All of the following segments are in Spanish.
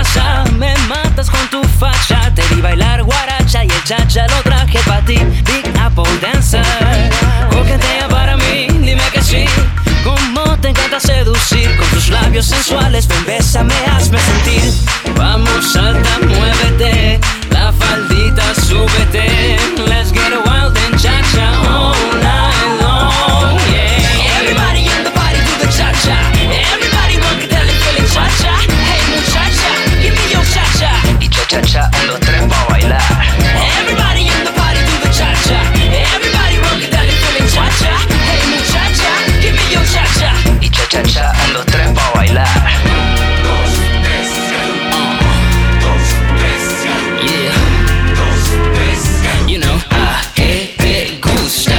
pasa? Me matas con tu facha. Te vi bailar guaracha y el cha-cha lo traje pa' ti. Big Apple Dancer, coquetea para mí, dime que sí. Cómo te encanta seducir con tus labios sensuales. Ven, bésame, hazme sentir. Vamos, salta, muévete, la faldita súbete. Let's get wild and cha-cha all night long, yeah. Everybody in the party do the cha-cha. Everybody rockatele feeling cha-cha. Hey muchacha, give me your cha-cha. Y cha-cha-cha, 1, 2, 3 pa' bailar. Everybody in the party do the cha-cha. Everybody rockatele feeling cha-cha. Hey muchacha, give me your cha-cha. Y cha-cha-cha, 1, 2, 3 pa' bailar. You know, que te gusta.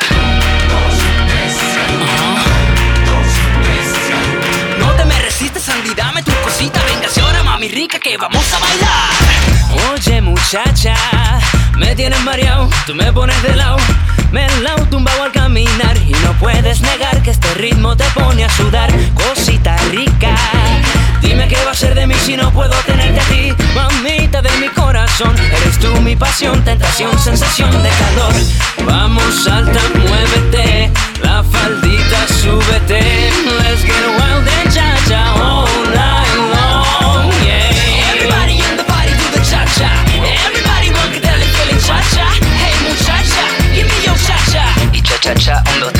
No te me resistes, Sandy, dame tu cosita. Véngase ahora, mami rica, que vamos a bailar. Oye, muchacha, me tienes mareado, tú me pones de lado. Me la tumbado al caminar y no puedes negar que este ritmo te pone a sudar. Cosita rica, dime qué va a ser de mí si no puedo tenerte a ti. Mamita de mi corazón, eres tú mi pasión, tentación, sensación de calor. Vamos, salta, muévete, la faldita súbete. Let's get wild and cha-cha all night long, yeah. Everybody in the party do the cha-cha. Everybody rockatele feeling cha-cha. Hey muchacha, give me your cha-cha. Y cha-cha-cha, 1, 2,